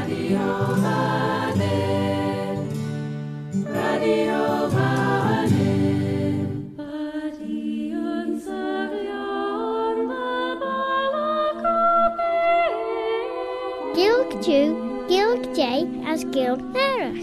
Gilg Jew, Gilg J as Gilg Nerach.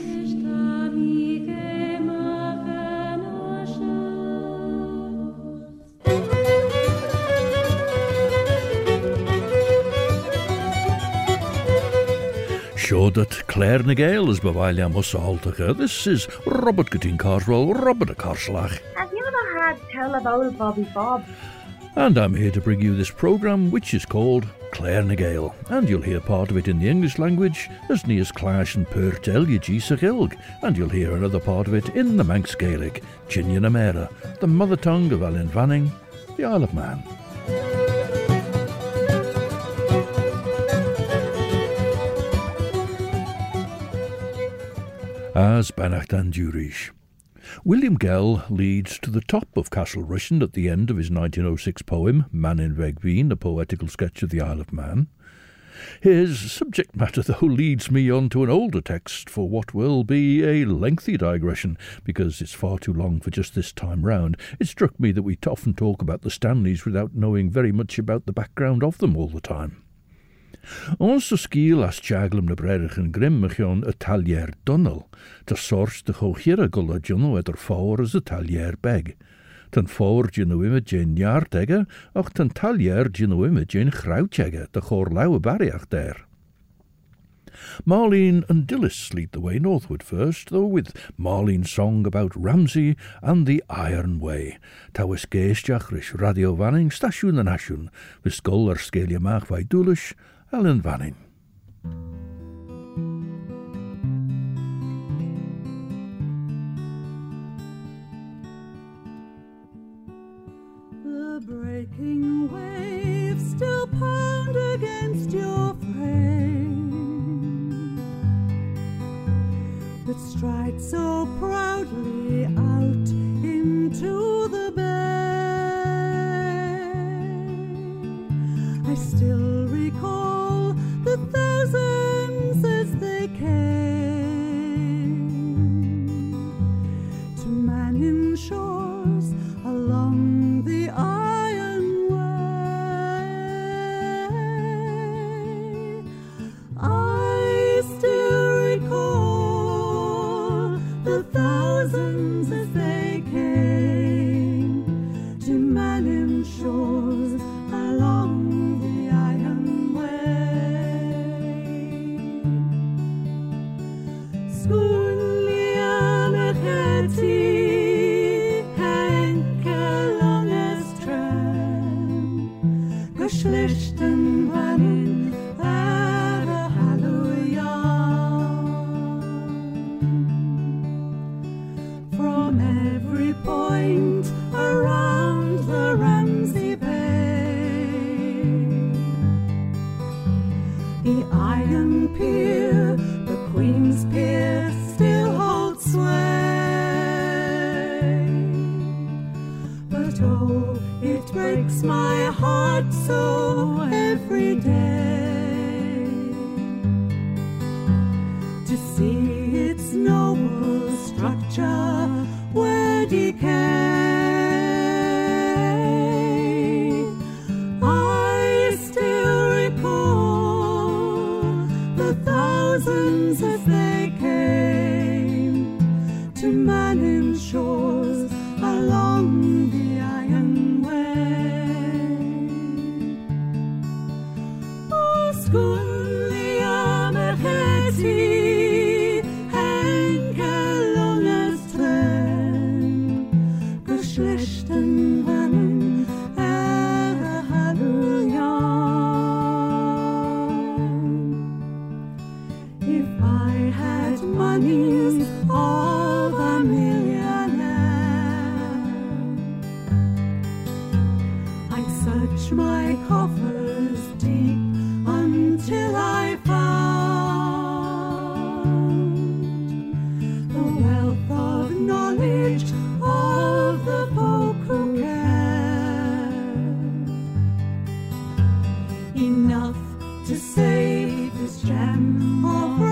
Sure that Claire na Gael is bewaile musaltacha. This is Robert Guttin Carswell, Robert a Carslach. Have you ever had tell of old Bobby Bob? And I'm here to bring you this programme which is called Claire na Gael. And you'll hear part of it in the English language as Nias Clash and Pertel Yagisa Gilg. And you'll hear another part of it in the Manx Gaelic, Jinyan Amera, the mother tongue of Alan Vanning, the Isle of Man. As Banachtan Durish. William Gell leads to the top of Castle Rushen at the end of his 1906 poem, Man in Vegbeen, a poetical sketch of the Isle of Man. His subject matter, though, leads me on to an older text for what will be a lengthy digression, because it's far too long for just this time round. It struck me that we often talk about the Stanleys without knowing very much about the background of them all the time. Ons de skiel as tjaglum na bredig en grimmigion a talier dunnel, te sors de hoogere gulla junno et er as a talier beg. Ten four junno image in jaartegge, och ten talier junno image in grautegge, de chor lauwe barriach there. Marlene and Dillis lead the way northward first, though with Marlene's song about Ramsay and the Iron Way. Tawis geestjach rish Radio Vanning, station and ashun, with skull er skelia maag vai doelish, Alan Vanning. The breaking waves still pound against your frame, that stride so proudly out into the bay. I still recall the thousands as they came to Manning shores along the Iron Way. I still recall the thousands as they came to Manning shores along the Iron Way. Sculiana Hetty, Henke langes Tram, geschlechten Wannin, Ere Halleluja. From every point around the Ramsay Bay, the Iron Pier, the Queen's Pier, still holds sway. But oh, it breaks my heart so every day to see its noble structure where decay. I still recall the thousands as they came to Manning shores along the Iron Way. Oh, Sculia Mercheti, Henke langes Tram, geschlechten Wannin, Ere Halleluja. If I had monies of a millionaire, I'd search my coffers deep until I found the wealth of knowledge of the folk who care, enough to save this gem of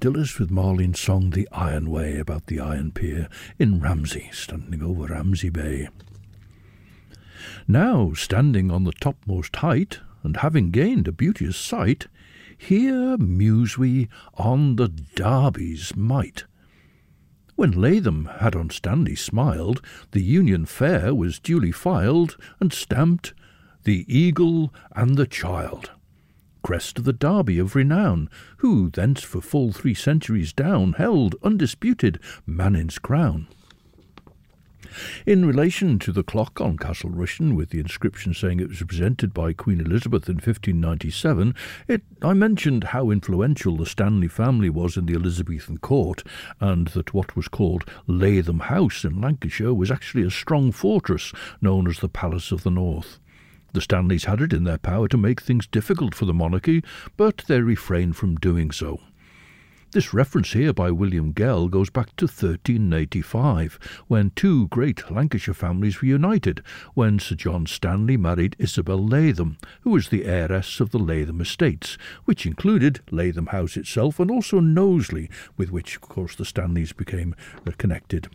Dilys with Marlene's song The Iron Way about the Iron Pier in Ramsey, standing over Ramsey Bay. Now, standing on the topmost height, and having gained a beauteous sight, here muse we on the Derby's might. When Latham had on Stanley smiled, the Union Fair was duly filed, and stamped the Eagle and the Child, crest of the Derby of renown, who thence for full 3 centuries down held undisputed Mannin's crown. In relation to the clock on Castle Rushen, with the inscription saying it was presented by Queen Elizabeth in 1597, I mentioned how influential the Stanley family was in the Elizabethan court, and that what was called Latham House in Lancashire was actually a strong fortress known as the Palace of the North. The Stanleys had it in their power to make things difficult for the monarchy, but they refrained from doing so. This reference here by William Gell goes back to 1385, when 2 great Lancashire families were united, when Sir John Stanley married Isabel Latham, who was the heiress of the Latham estates, which included Latham House itself and also Knowsley, with which, of course, the Stanleys became connected.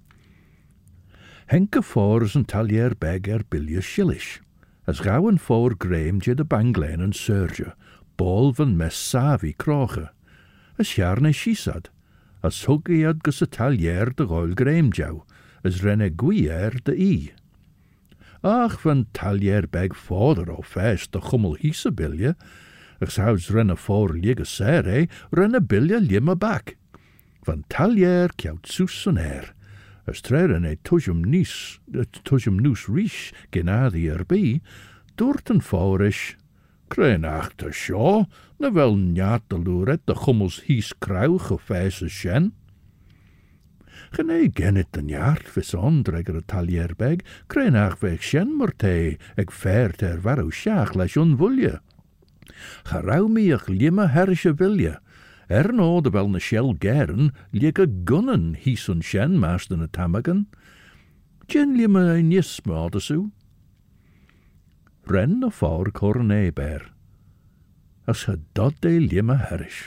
Henke fors and talier beg bilje shillish, as gauwen for Graemje de Banglain and Surge, bol van mes savi kroche. As Jarne Shisad, as Huggiad gus a talier de Royal Graemjau, as Renne Guier de I. Ach, van talier beg vader o fest de Gummel hisse bilje, as houds Renne for liege sere, Renne bilje limma back. Van talier kjout sus en as treren tujum noes rish genadi erbi, doorten forish, krein achter shaw, na wel njaat de loeret de Gummels hies krauw gefeise shen. Gene gennet den jaart vis ondreger a talier beg, krein ach weg shen morte, eg fert varou shaach leis onwulje. Garau mi ach limme herrische vilje, no de wel na shell geren, lieke gunnen hies on shen maast in a tamagan. Jen limme nis madesu. Ren a for corne bear, as had dod de limme herrish.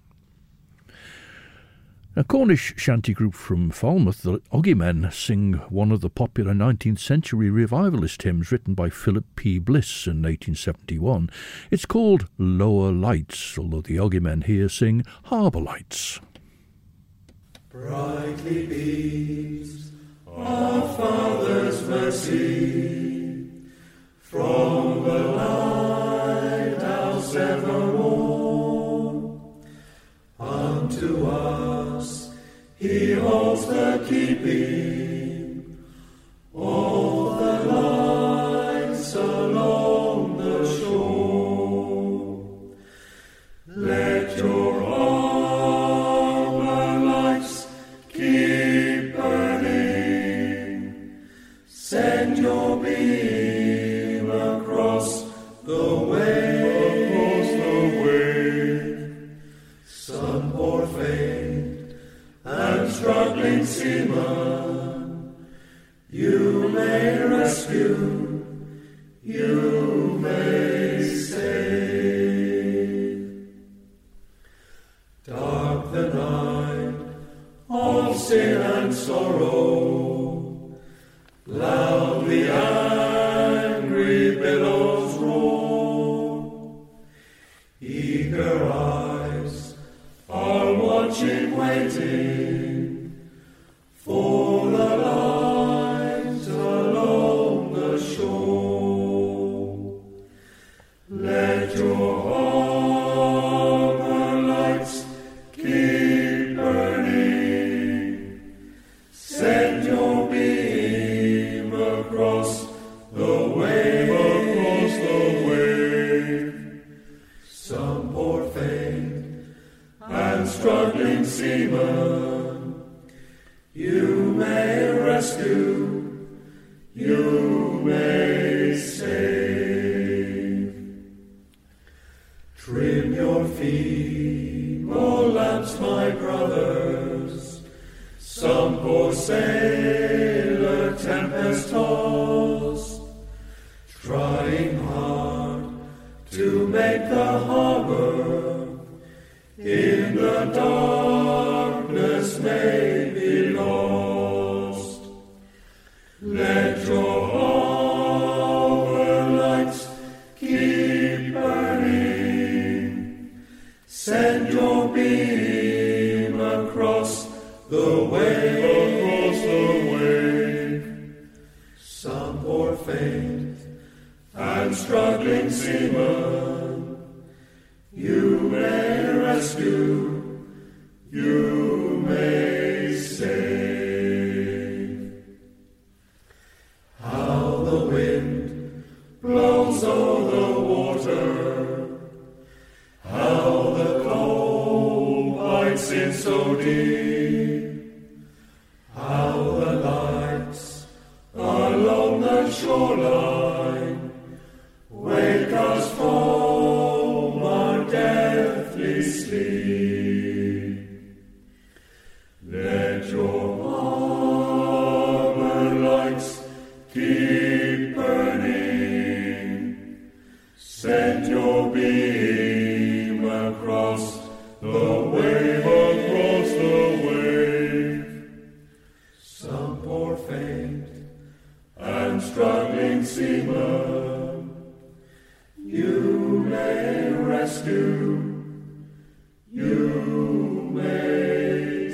A Cornish shanty group from Falmouth, the Oggymen, sing one of the popular 19th century revivalist hymns written by Philip P. Bliss in 1871. It's called Lower Lights, although the Oggymen here sing Harbour Lights. Brightly beams our Father's mercy from the lighthouse ever warm. Unto us He holds the keeping of the lights along the shore. Let your harbor lights keep burning. Send your beam across the wave. Some poor faint and struggling seaman, you may rescue, you may save. Dark the night of sin and sorrow, loud the angry billows roar. Eager eyes are watching, waiting for the light along the shore. Let your harbor lights keep burning. Send your beam across the wave. Some poor faint and struggling seaman, you may rescue, you may save. Trim your feeble lamps, my brothers. Some poor sailor tempest tossed, trying hard to make the harbor in the darkness may be lost. Let your hour lights keep burning. Send your beam across the wave, Some poor faint and struggling seaman, you may rescue, you may save. How the wind blows o'er the water, how the cold bites in so deep, how the lights along the shoreline wake us from our deathly sleep. Let your armor lights keep burning. Send your beam across the wave, Some poor faint and struggling seaman, you may rescue, you may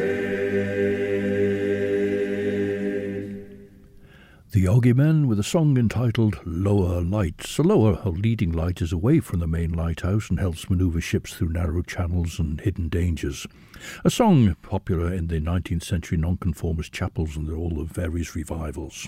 save. The Oggy Men with a song entitled Lower Lights. A lower or leading light is away from the main lighthouse and helps manoeuvre ships through narrow channels and hidden dangers. A song popular in the 19th century nonconformist chapels and all the various revivals.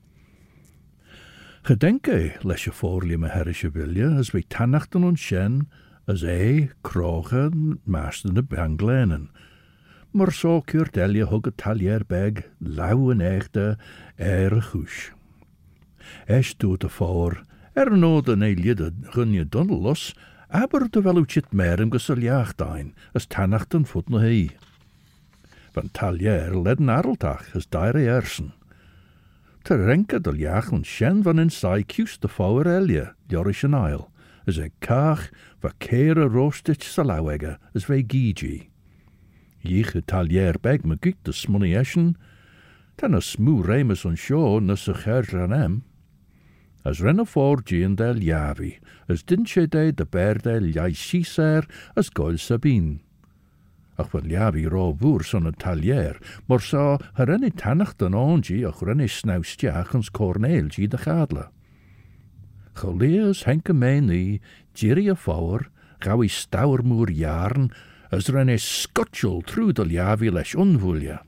Gedenke leis y fforlie me herische vilje as we tannachten on shen as kroge masten de banglenen. Maar so kuurt Elia hug talier beg lau en echte goes. Doet de voor no de Elia de gunje dunnelos, aber de veluchit merem geseljaagdijn as tannachten voet no hei. Van talier leden areltach as daire ersen. Te renke de jachen shen van in sai kius de voor Elia, Joris en Isle, as kaag va kere roostich salawege as ve gigi. Jich talier beg me gik de smoney eschen, ten a smoo remus on shore na se cherjanem. As renne forgi en del javi, as dinche de ber del jai shiser as goil sabine. Ach van javi ro voers on a talier, maar sa renne tannacht an ongi ach renne snaustiach ons corneelgi de gadle. Geleers henke meni, jirri a fower, gau I stauermoer jaren, as renne scotchel through de javi lesh unvulja.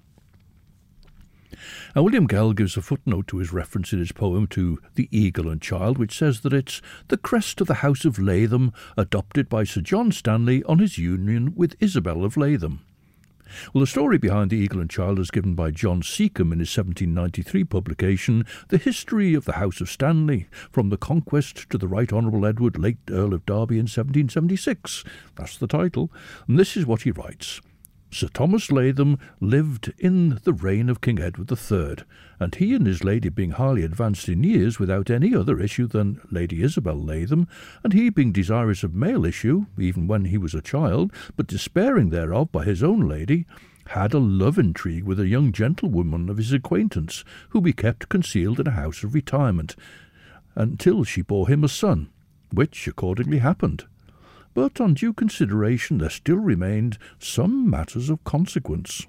Now, William Gell gives a footnote to his reference in his poem to The Eagle and Child, which says that it's the crest of the House of Latham, adopted by Sir John Stanley on his union with Isabel of Latham. Well, the story behind The Eagle and Child is given by John Seacombe in his 1793 publication, The History of the House of Stanley, from the Conquest to the Right Honourable Edward, late Earl of Derby in 1776. That's the title, and this is what he writes. Sir Thomas Latham lived in the reign of King Edward III, and he and his lady being highly advanced in years without any other issue than Lady Isabel Latham, and he being desirous of male issue, even when he was a child, but despairing thereof by his own lady, had a love intrigue with a young gentlewoman of his acquaintance, whom he kept concealed in a house of retirement, until she bore him a son, which accordingly happened. But on due consideration there still remained some matters of consequence.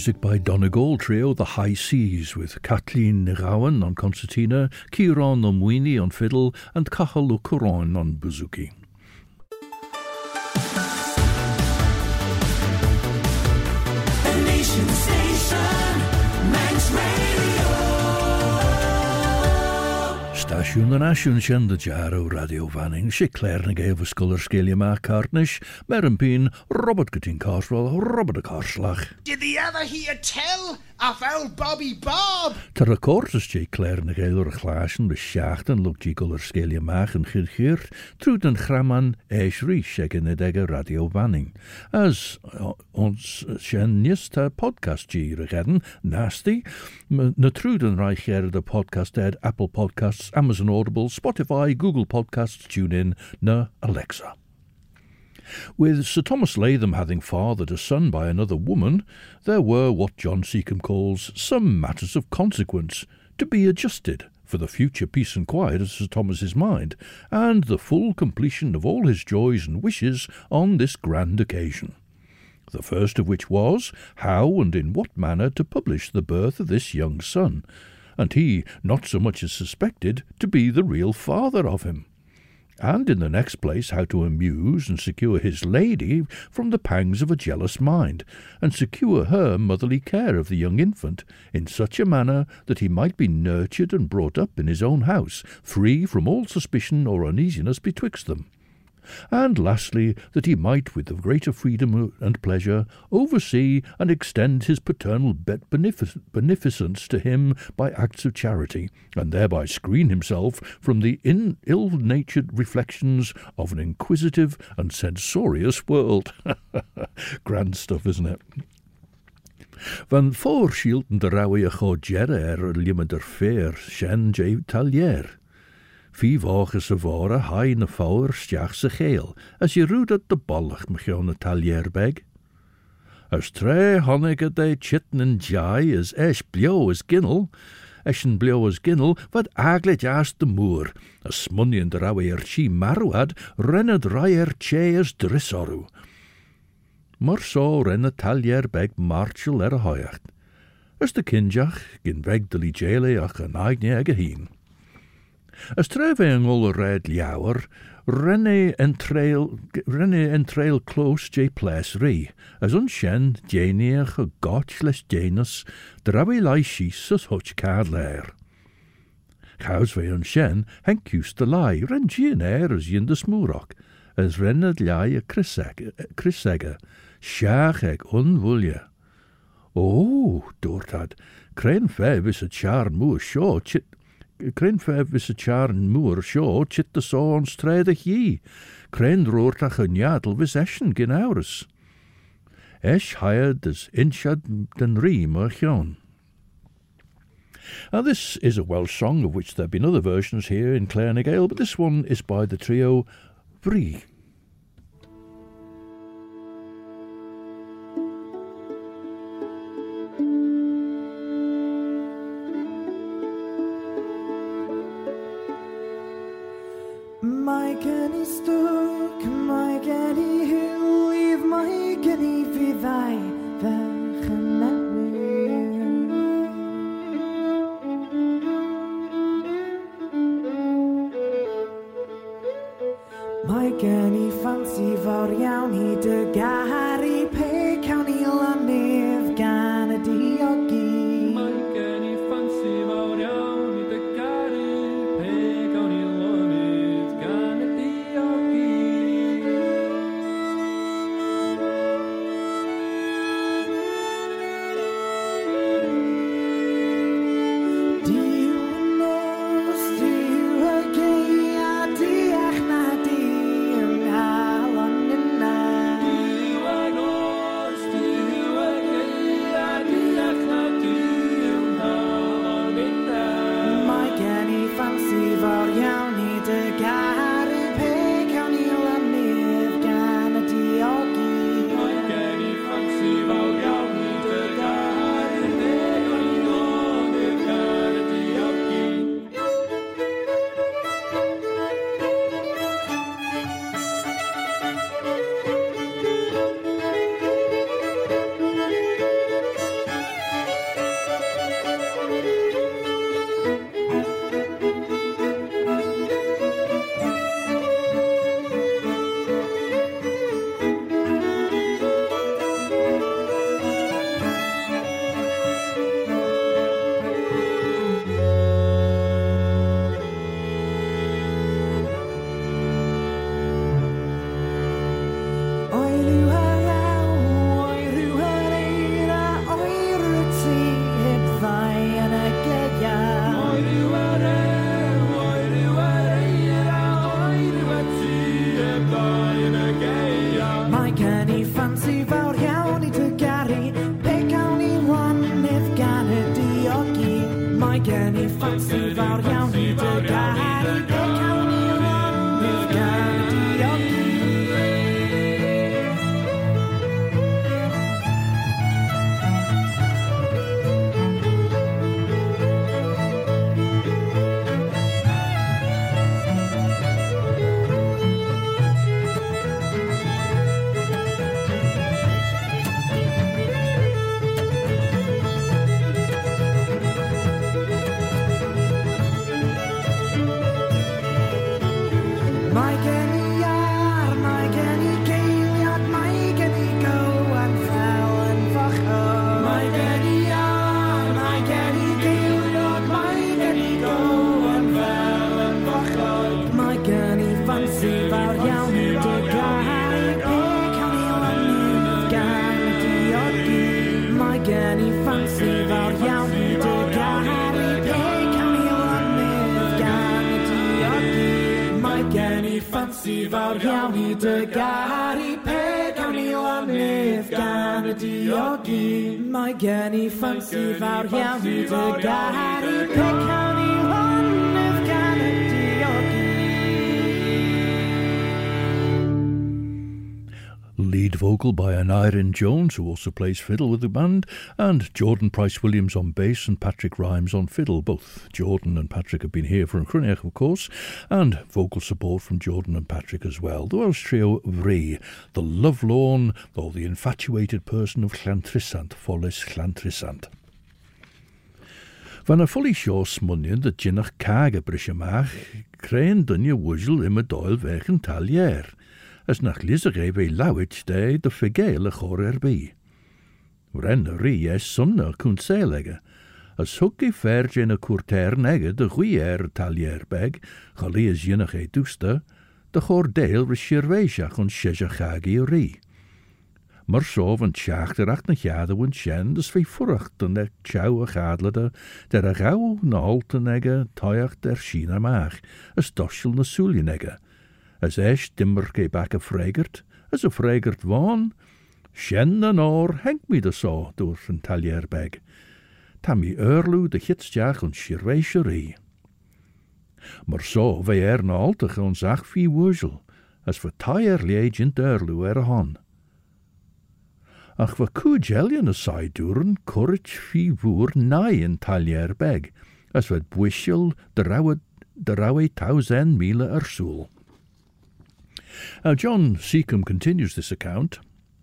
music by Donegal Trio, The High Seas, with Kathleen Nirawan on concertina, Kieran Omwini on fiddle, and Cahal O'Coron on bouzouki. The Nation Station, Manx Radio. Stasiwn yn asiwn sian dy jar o radio fanning, si Claire na gael fy sgolor sgelia ma cartnish, mer yn pyn, Robert gyda'n carswell, Robert y carslach. Did the other hear tell of old Bobby Bob? Ter record is J. Claire na gael o'r chlaasyn by siachten lwg J. golor sgelia mach yn chyrchir, trwyd yn chraman eis rhys ag yn edega radio fanning. As ons sian nis ta podcast G regedden, nasty, na trwyd yn reich the podcast ed, Apple Podcasts, Amazon Audible, Spotify, Google Podcasts, TuneIn, na Alexa. With Sir Thomas Latham having fathered a son by another woman, there were what John Seacombe calls some matters of consequence to be adjusted for the future peace and quiet of Sir Thomas's mind, and the full completion of all his joys and wishes on this grand occasion. The first of which was, how and in what manner to publish the birth of this young son, and he not so much as suspected to be the real father of him. And in the next place, how to amuse and secure his lady from the pangs of a jealous mind, and secure her motherly care of the young infant in such a manner that he might be nurtured and brought up in his own house, free from all suspicion or uneasiness betwixt them. And lastly, that he might, with the greater freedom and pleasure, oversee and extend his paternal beneficence to him by acts of charity, and thereby screen himself from the ill-natured reflections of an inquisitive and censorious world. Grand stuff, isn't it? Van voorshielden de rauwe godjer limiter fair, shen J. Talier. Fi vages a vore hai na fauer stiach sa geel, as je roed at de ballig mechion a talierbeg. As tre honnige de chitten en jai as esh blio as ginnel, eshen blio as ginnel, wat aglet as de moor, as smunnion de rauwe chi marwad, renned raier che as drissoru. Mar so ren a talierbeg marchel a hoiacht, as de kinjach gin veg de li jele ach an aigne ag a heen. As tref ein ol red liawr, renne entrail close J. Ples ri, as unshen jeniach a gotch les janus, drawe lai shis as hutch card lair. Chaus ve unshen, henk used to lie, ren gien as yin de smoorok, as renned lai a crisega, shach eg unwulje. Oh, dortad, cren fev is a char moor shaw chit. Cren fev is a char en moor shaw chit de so on strijdig ye. Cren roortach a njadel vis eshen gin aurus. Esh hired as inchad den reem archion. Now this is a Welsh song of which there have been other versions here in Clare na Gael, but this one is by the trio Vree. My Kenny Stoke, my Kenny Hill, leave my Kenny Vidai, my Kenny fancy fawr iawn I dy gari pe cawn I lanydd gan y diogi. Mae gen I ffansi fawr iawn I dy garu pe cawn I lonydd gan y diogi. Mae gen I iar, mae gen I geiliad, mae gen I gywen fel yn fachod. Mae gen I iar, mae gen I geiliad, mae gen I gywen fel yn fachod. Mae gen I ffansi fawr iawn I dy garu pe cawn I lonydd gan y diogi. Mae gen I ffansi fawr iawn I dy garu pe cawn I lonydd gan y diogi. Mae gen I ffansi fawr iawn I dy garu pe cawn I lonydd gan y diogi. Mae gen I ffansi fawr iawn I dy garu pe cawn I lonydd gan y diogi. Lead vocal by Aneurin Jones, who also plays fiddle with the band, and Jordan Price-Williams on bass and Patrick Rhymes on fiddle. Both Jordan and Patrick have been here for Cruniach, of course, and vocal support from Jordan and Patrick as well. The Welsh trio Vri, the lovelorn or the infatuated person of Llantrisant, Follis Llantrisant. Van a fully sure smunion dat jinnach kage brishamach, crane dunje wujel im a doil vechen talier. As nach lizere ve lawich de de figele chor erbi. Wren ri es sunna kun selige. As hooky verge in a courter nege de guier talier beg, chali as jinnach e duster, de chor deel rishirweishach on sheshachagi ri. Maar so van tjachterach na jade wun shen, dus vee furacht dan de tjauw a gadlede, der a gauw na halte nege, toyach der China maag, as doschel na soelje nege. As esch dimmer ge back a fregert, as a fregert waan, shen na nor henk mi de so, door een talierbeg. Tammy eurlu de gitsjach on shirweisherie. Maar so vee na altach on zach vie woezel, as voor taier leegent eurlu a han. Ach wa kujeljen a saiduren courage fi voer nai in talierbeg, as wat bwishel de rawe 1000 mile ersoel. Now John Seacombe continues this account.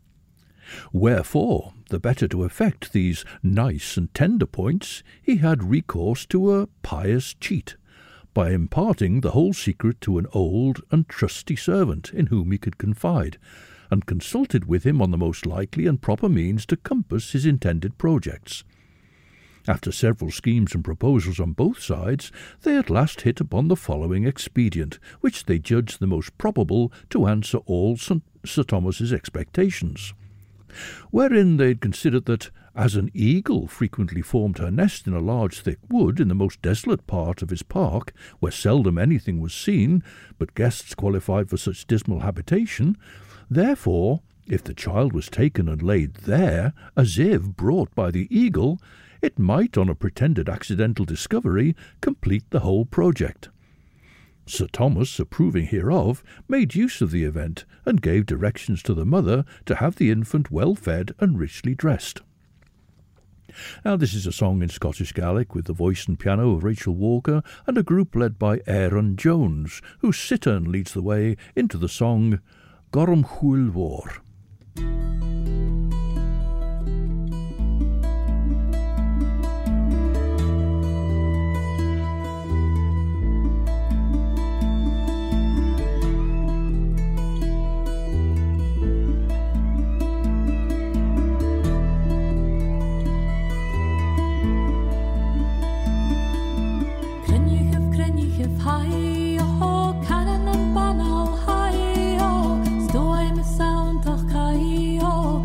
Wherefore, the better to effect these nice and tender points, he had recourse to a pious cheat, by imparting the whole secret to an old and trusty servant in whom he could confide, and consulted with him on the most likely and proper means to compass his intended projects. After several schemes and proposals on both sides, they at last hit upon the following expedient, which they judged the most probable to answer all Sir Thomas's expectations. Wherein they had considered that, as an eagle frequently formed her nest in a large thick wood in the most desolate part of his park, where seldom anything was seen, but guests qualified for such dismal habitation, therefore, if the child was taken and laid there, as if brought by the eagle, it might, on a pretended accidental discovery, complete the whole project. Sir Thomas, approving hereof, made use of the event, and gave directions to the mother to have the infant well fed and richly dressed. Now this is a song in Scottish Gaelic with the voice and piano of Rachel Walker and a group led by Aaron Jones, whose cittern leads the way into the song Gorm Chwyl War. Hi, oh, stoi me sound toch kai, oh.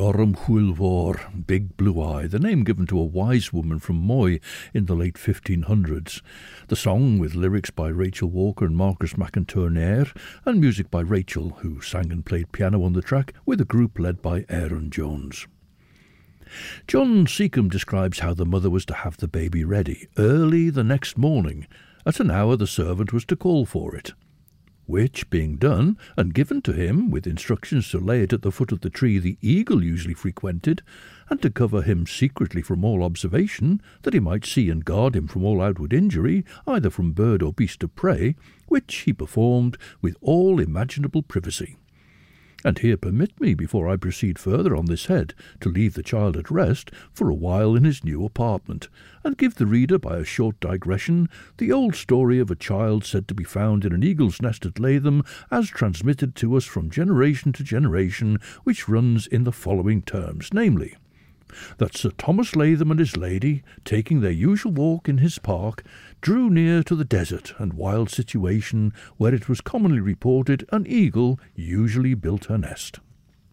Orum Hwylvor, Big Blue Eye, the name given to a wise woman from Moy in the late 1500s. The song, with lyrics by Rachel Walker and Marcus McIntyre, and music by Rachel, who sang and played piano on the track, with a group led by Aaron Jones. John Seacombe describes how the mother was to have the baby ready early the next morning, at an hour the servant was to call for it, which, being done, and given to him, with instructions to lay it at the foot of the tree the eagle usually frequented, and to cover him secretly from all observation, that he might see and guard him from all outward injury, either from bird or beast of prey, which he performed with all imaginable privacy. And here permit me, before I proceed further on this head, to leave the child at rest for a while in his new apartment, and give the reader, by a short digression, the old story of a child said to be found in an eagle's nest at Latham, as transmitted to us from generation to generation, which runs in the following terms, namely, that Sir Thomas Latham and his lady, taking their usual walk in his park, drew near to the desert and wild situation where it was commonly reported an eagle usually built her nest.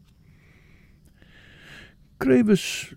Crevis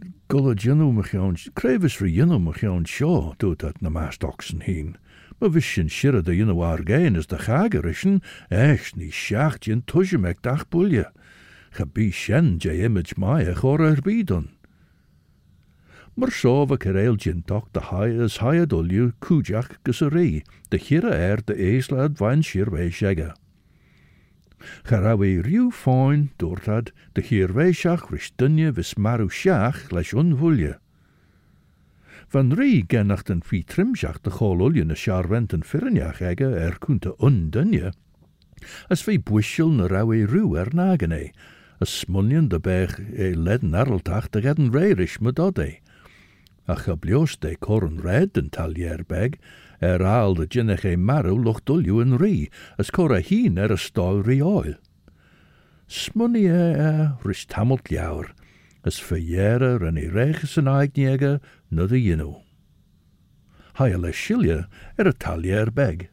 for yinno machion shaw doet dat na mast oxen heen. Maar wischen shirre de yinno argein is de chagerischen, echt ni schacht yin tujemek dach bulje. Gebi shen je image maya chor erbidon. Mar sov a kereil jintok de as hayadolju kujak gusari, de hira de eeslad van shirwe shega. Garawe riu fine doortad de hierwe shach ristunje vis maru shach lesh unvulje. Van ri genacht en fi trimshach de cholulje na sharwent en firnjach ege kunte undunje. As vi bwishel na rawe riu nagene, as smunjen de beg leden arreltach de gedden reirish medode. A chablios de corn red en talierbeg, aal de jinnech maru lochtulju en ri, as cora heen a stol ri oil. Smunny rist hamelt jaur, as verjere en reges en eignjege na de jinno. Haile shilje a talierbeg.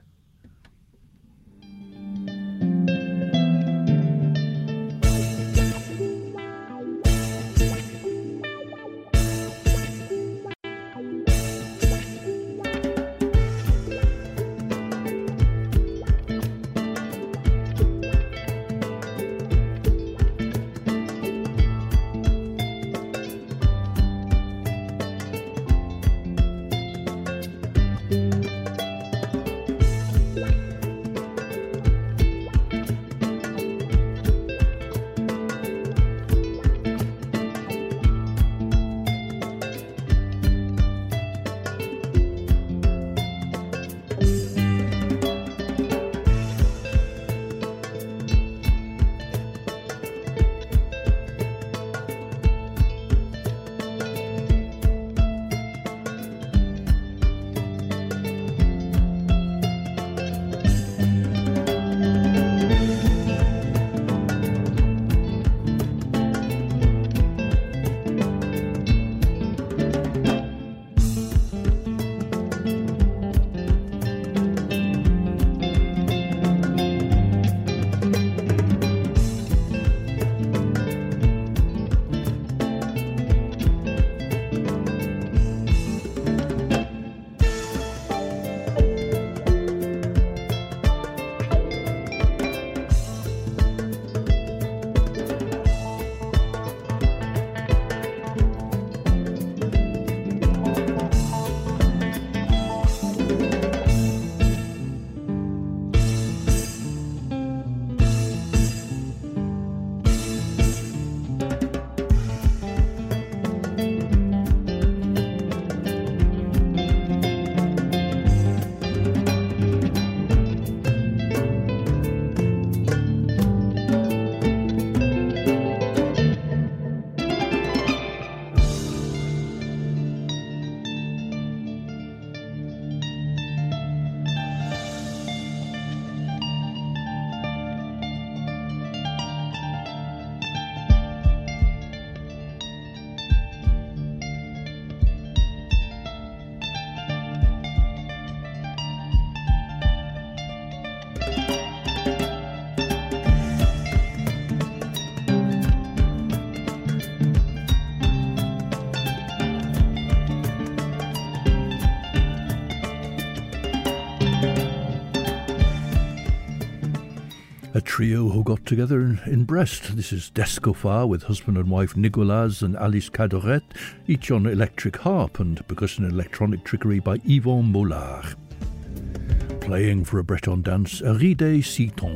A trio who got together in Brest. This is Descofar with husband and wife Nicolas and Alice Cadoret, each on electric harp and percussion and electronic trickery by Yvon Mollard. Playing for a Breton dance, Ride Citon.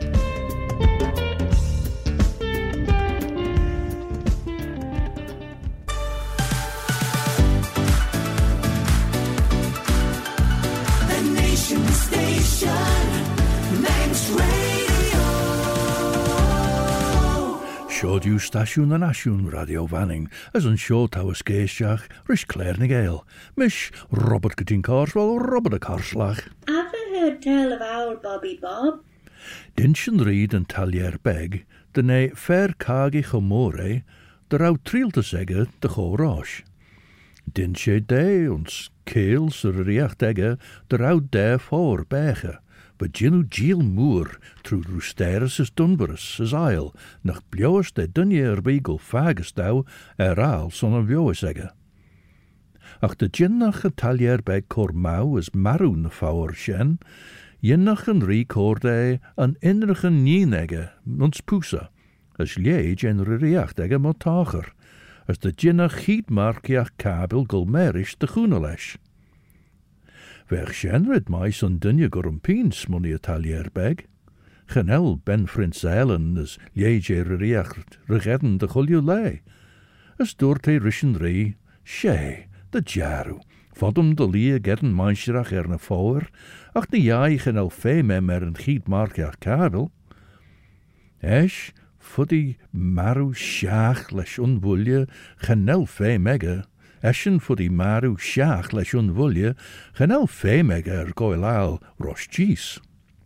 The Nation Station, Manx Radio. Siodiw stasiwn yn asiwn Radio Fanning, as yn sio taw ysgeisiach, Rish Clare Nigel, Mish Robert Gytyn Carswell, Robert y Carslach. Ever heard tell of old Bobby Bob? Dinsian Reed yn talier beg, dyna fer cag I chymore, dyraw triel dy sege dy chorosh. Dinsie de, ons keel sy'r riach dege, dyraw de ffôr beche. But gynw gil moor, trwy rwsteris is Dunbarus, as ail, nach blioes de dunje beigel fagus daw, aal son yn blioes ege. Ach de gynnach y talier beg cor maw as marw na ffawr sien, gynnach yn ri cor de an inrach yn nien ege, ons pwsa, as liej en riach ege mo tacher, as de gynnach hyd marciach kabel gulmerish de choenelesh. Ver shenred mai son dunje gorumpins moni Italier beg. Genel ben Frins Eilen as lieje riacht regedden de chulju lei. As doorte rischen ri, she, de jaru. Vodum de lie gedden meisjerach na fauer, ach de jai genel fe mem en giet markiach kabel. Esch, fuddy maru shaach lesh unwulje, genel fe mege. Eschen voor die maru sjaach leis unwulje, genel femeg goilal rosh cheese.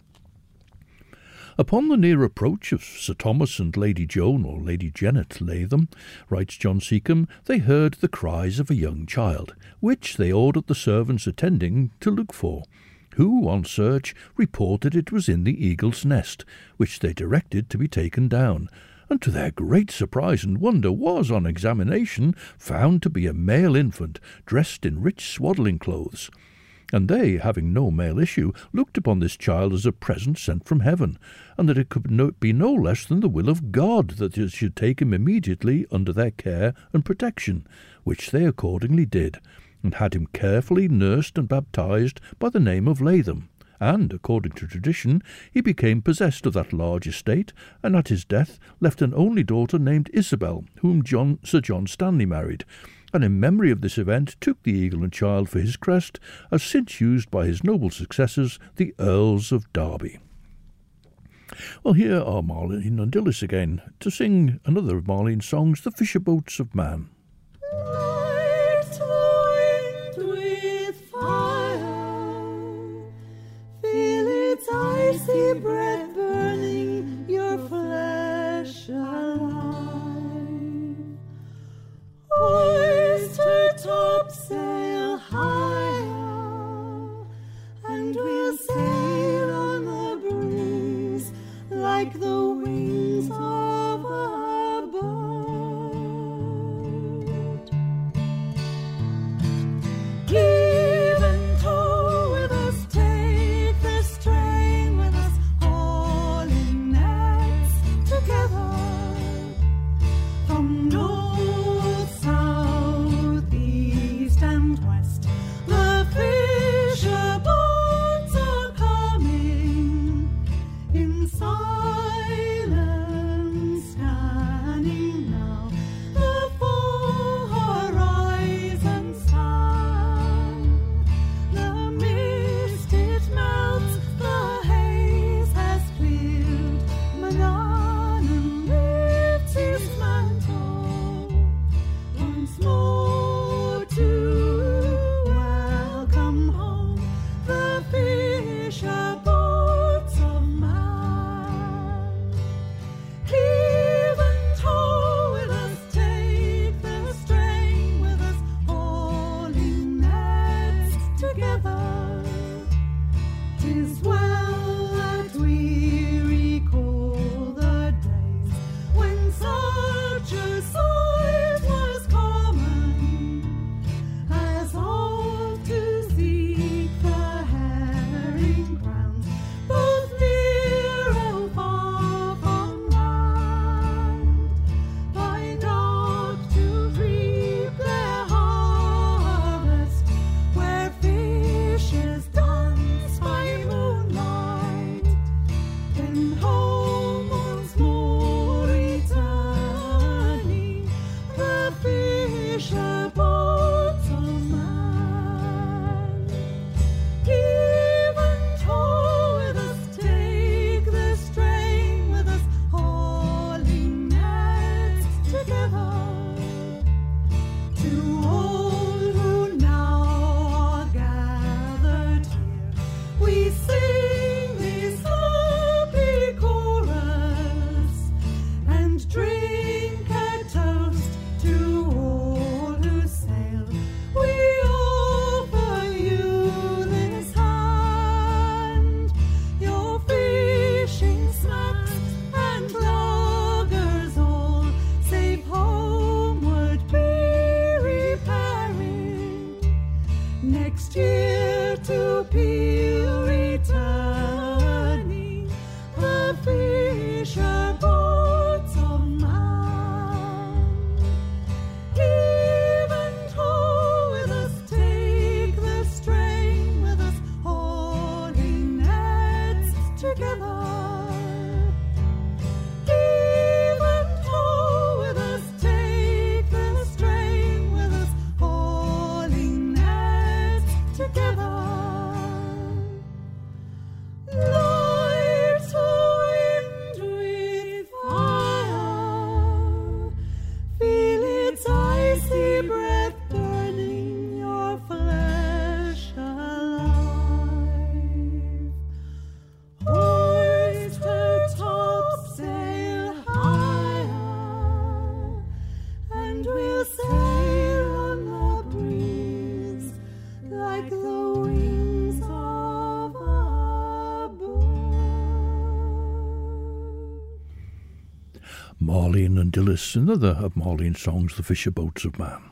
Upon the near approach of Sir Thomas and Lady Joan or Lady Janet Latham, writes John Seacombe, they heard the cries of a young child, which they ordered the servants attending to look for, who, on search, reported it was in the eagle's nest, which they directed to be taken down, and to their great surprise and wonder was, on examination, found to be a male infant, dressed in rich swaddling clothes. And they, having no male issue, looked upon this child as a present sent from heaven, and that it could be no less than the will of God that it should take him immediately under their care and protection, which they accordingly did, and had him carefully nursed and baptized by the name of Latham. And, according to tradition, he became possessed of that large estate, and at his death left an only daughter named Isabel, whom Sir John Stanley married, and in memory of this event took the eagle and child for his crest, as since used by his noble successors, the Earls of Derby. Well, here are Marlene and Dillis again, to sing another of Marlene's songs, The Fisher Boats of Man. Light the wind with fire, feel its icy breath burning your flesh alive. Hoist her topsail higher, and we'll sail on the breeze like the wings of a bird. next year to Peel returning, the fisher boats of man. Heave and tow with us, take the strain with us, holding nets together. Heave and tow with us, take the strain with us, holding nets together. Life's a wind with fire, feel its icy breath burning your flesh alive. Hoist her topsail higher, and we'll sail on the breeze like the wings of a bird. Marlene and Dilys, another of Marlene's songs, The Fisher Boats of Man.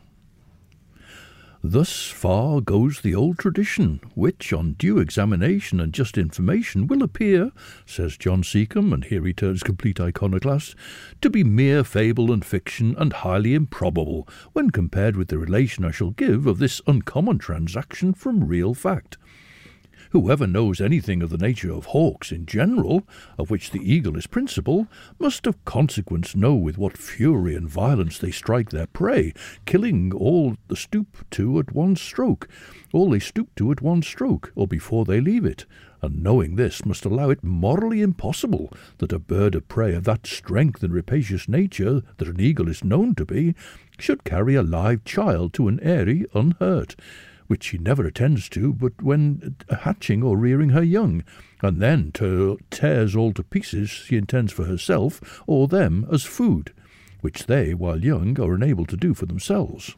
Thus far goes the old tradition, which, on due examination and just information, will appear, says John Seacombe, and here he turns complete iconoclast, to be mere fable and fiction and highly improbable, when compared with the relation I shall give of this uncommon transaction from real fact. Whoever knows anything of the nature of hawks in general, of which the eagle is principal, must of consequence know with what fury and violence they strike their prey, killing all they stoop to at one stroke, or before they leave it, and knowing this must allow it morally impossible that a bird of prey of that strength and rapacious nature that an eagle is known to be should carry a live child to an eyrie unhurt, which she never attends to but when hatching or rearing her young, and then tears all to pieces she intends for herself or them as food, which they, while young, are unable to do for themselves.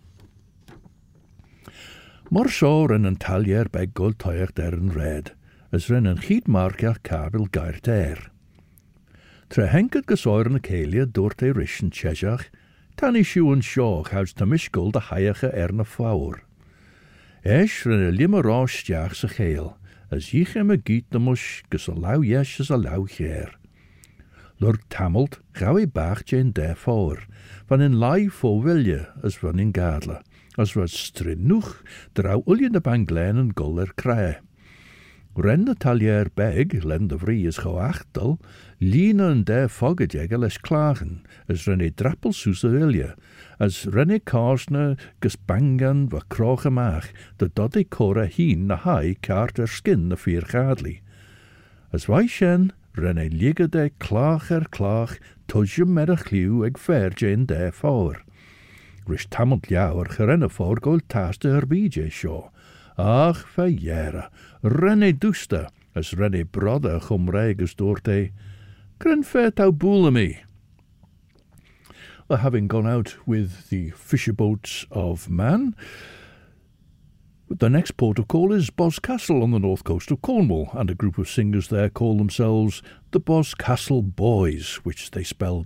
Mar seo ren an talier beg gol toiach der an red, as ren an chiad marciach cabil gair der. Tre henked gesoir na celia dort e rish an chesiach, tan I siw an sioch haus ta mishgol da haiacha na fawr. Eis ren a limmer stiach sa cheil, as jich a giet na mush gus a lau yesh as a lau cheir. Lord Tamalt gauw e bachtje in der fawr, van in lai fo wilje as van in gadla, as was strinnoeg drau ulje de banglein en goller kraai. Ren de talier beg, len de vrie is geachtel, Lina en der foggedjegel es klagen, as ren e drappel soese wilje, as ren e kaasne gus bangan wa kroge maag, de dat e cora hien na hai kaart skin na vier gadli. As wij shen, ren e liege de klaag, tusje met a chliw eg verge in der fawr. Rish tamant jouwer gerenne voor gol taaste herbije sjo. Ach, verjere, renne duste, as renne brodde gomreiges doorte. Gren vet au boelemi. Well, having gone out with the fisher boats of man, the next port of call is Boscastle on the north coast of Cornwall, and a group of singers there call themselves the Boscastle Boys, which they spell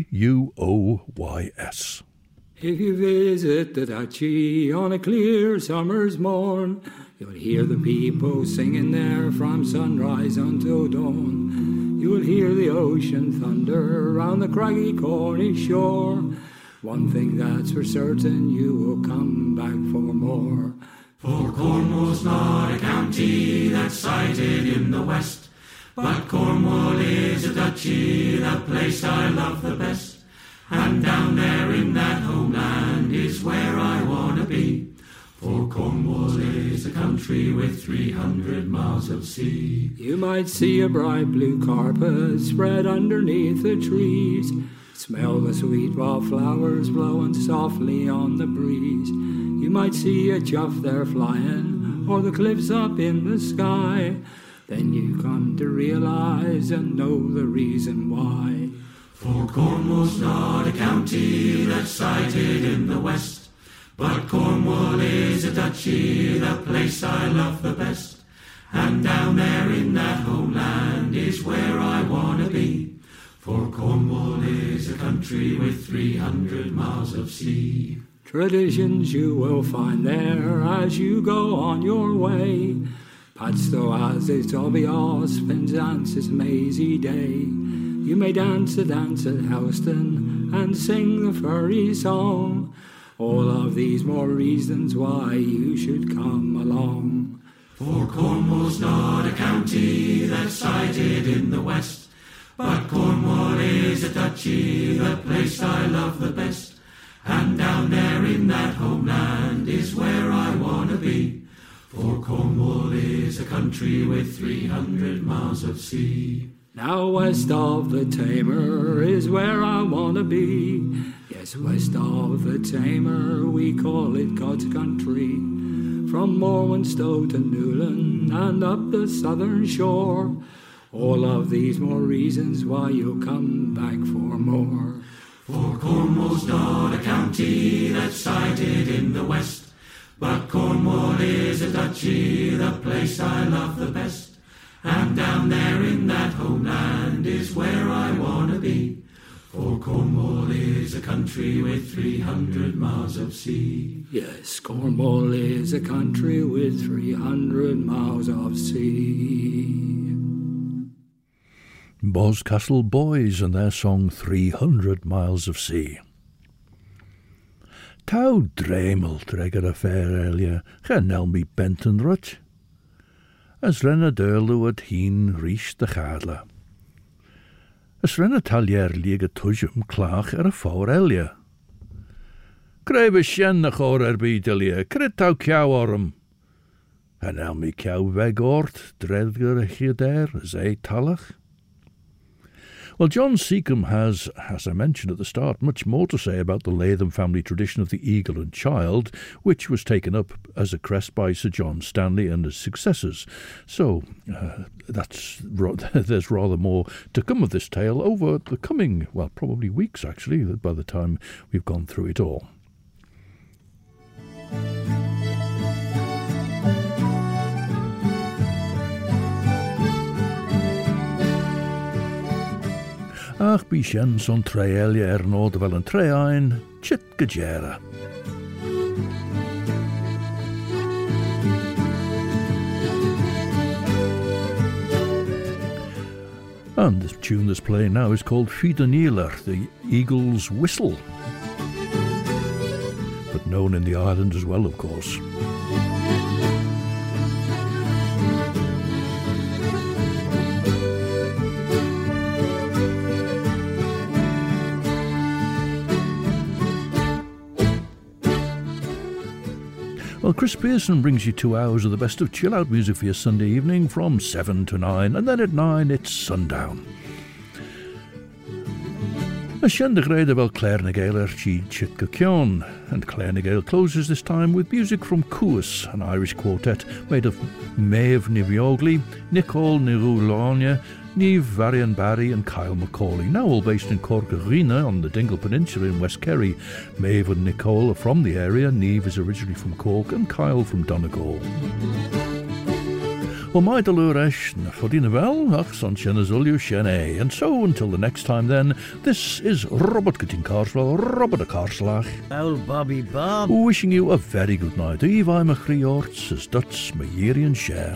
B-U-O-Y-S. If you visit the Duchy on a clear summer's morn, you'll hear the people singing there from sunrise until dawn. You will hear the ocean thunder round the craggy Cornish shore. One thing that's for certain, you will come back for more. For Cornwall's not a county that's sited in the west, but Cornwall is a duchy, the place I love the best. And down there in that homeland is where I want to be. For Cornwall is a country with 300 miles of sea. You might see a bright blue carpet spread underneath the trees. Smell the sweet wildflowers blowing softly on the breeze. You might see a chough there flying, or the cliffs up in the sky. Then you come to realize and know the reason why. For Cornwall's not a county that's sited in the west, but Cornwall is a duchy, the place I love the best. And down there in that homeland is where I want to be. For Cornwall is a country with 300 miles of sea. Traditions you will find there as you go on your way. Padstow has its obvious, Penzance its mazy day. You may dance a dance at Houston and sing the furry song. All of these more reasons why you should come along. For Cornwall's not a county that's sited in the west, but Cornwall is a duchy, the place I love the best. And down there in that homeland is where I want to be. For Cornwall is a country with 300 miles of sea. Now west of the Tamer is where I want to be. Yes, west of the Tamer we call it God's country. From Morwenstow to Newland and up the southern shore. All of these more reasons why you'll come back for more. For Cornwall's not a county that's sited in the west, but Cornwall is a duchy, the place I love the best. And down there in that homeland is where I want to be. For Cornwall is a country with 300 miles of sea. Yes, Cornwall is a country with 300 miles of sea. Boscastle Boys and their song 300 Miles of Sea. Tau dremel dreger a fair elia, genel mi benten rut. As renna derluad heen riech de chadla. As renna talier liege tujum clach a faur elia. Grebe shen na chor biedelia, crit tau kiau orm. Genel mi kiau weg ort, dredger a chieder, zee talach. Well, John Seacombe has, as I mentioned at the start, much more to say about the Latham family tradition of the Eagle and Child, which was taken up as a crest by Sir John Stanley and his successors. So there's rather more to come of this tale over the coming, well, probably weeks actually, by the time we've gone through it all. Ach, bí sin son treelia nód fel yn treain, chit gajera. And this tune that's playing now is called Fidanealer, the Eagle's Whistle. But known in the island as well, of course. Well, Chris Pearson brings you 2 hours of the best of chill-out music for your Sunday evening from 7 to 9, and then at 9 it's sundown. A shendegrede fel Claire Nagale chi Chitka Kyon, and Claire Nagale closes this time with music from Coos, an Irish quartet made of Maeve Niviogli, Nicole Nirulanya, Niamh Varian Barry and Kyle Macaulay, now all based in Cork Arena on the Dingle Peninsula in West Kerry. Maeve and Nicole are from the area, Niamh is originally from Cork and Kyle from Donegal. Well, my Dolores, na fodina vel, ach son shenazulio shene. And so, until the next time then, this is Robert Gutting Carswell, Robert a Carslach. Old Bobby Bob. Wishing you a very good night. Eve I'm a chriorts, as Duts, my Yerian share.